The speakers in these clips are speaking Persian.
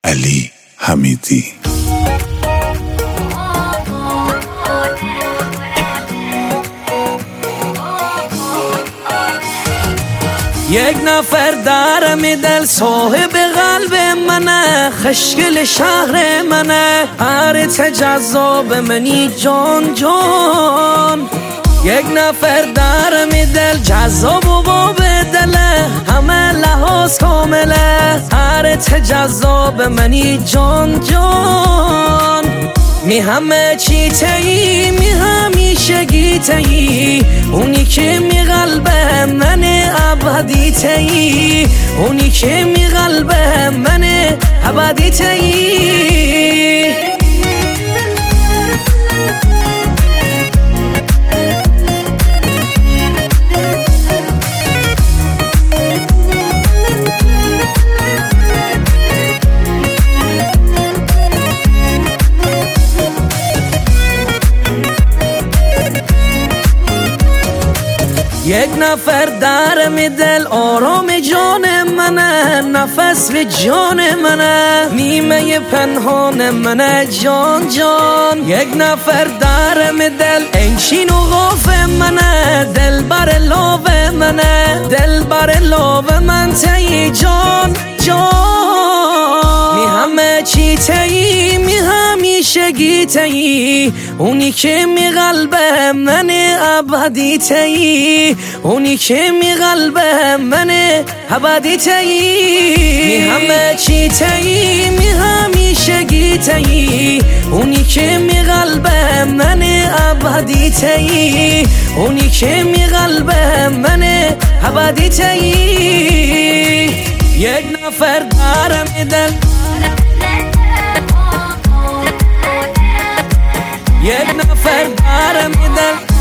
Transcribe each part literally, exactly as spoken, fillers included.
علی حمیدی. یک نفر دارم دل صاحب قلب منه، خشکل شهر منه، هرت جذاب منی جان جان. یک نفر دارم دل جذاب و باب دله، همه لحاظ کامله، هرت جذاب منی جان جان. می همه چی تایی، می همیشگی تایی، اونی که می قلبه من ابدی تایی، اونی که می قلبه من ابدی تایی. یک نفر دارم دل آرام جان منه، نفس به جان منه، نیمه پنهان منه جان جان. یک نفر دارم دل انشین و غاف منه، دل بر لاو منه، دل بر لاو من تی جان جان. می همه چی تی، می همیشگی تی، اونی که می قلبه من ابدی تی، اونی که می قلبه من ابدی تی. می همه چی تی، می همیشگی تی، اونی که می قلبه من ابدی تی، اونی که می قلبه من ابدی تی. یک نفر دارم دل، یک نفر دارم دل،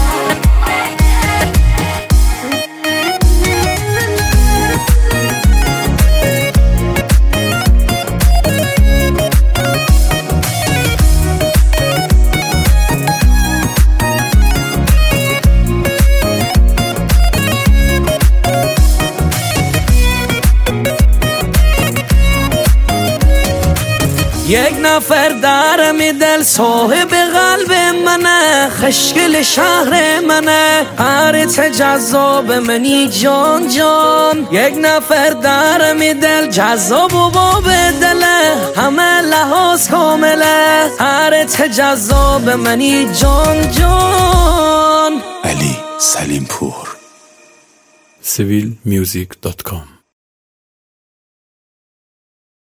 یک نفر دارم دل صاحب قلب منه، خشکل شهر منه، هرت جذاب منی جان جان. یک نفر دارم دل جذاب و باب دله، همه لحاظ کامله، هرت جذاب منی جان جان. علی سلیمپور. سیویل میوزیک دات کام